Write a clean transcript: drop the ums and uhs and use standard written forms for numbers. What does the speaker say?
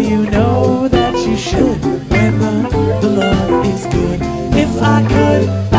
you know that you should when the love is good. If I could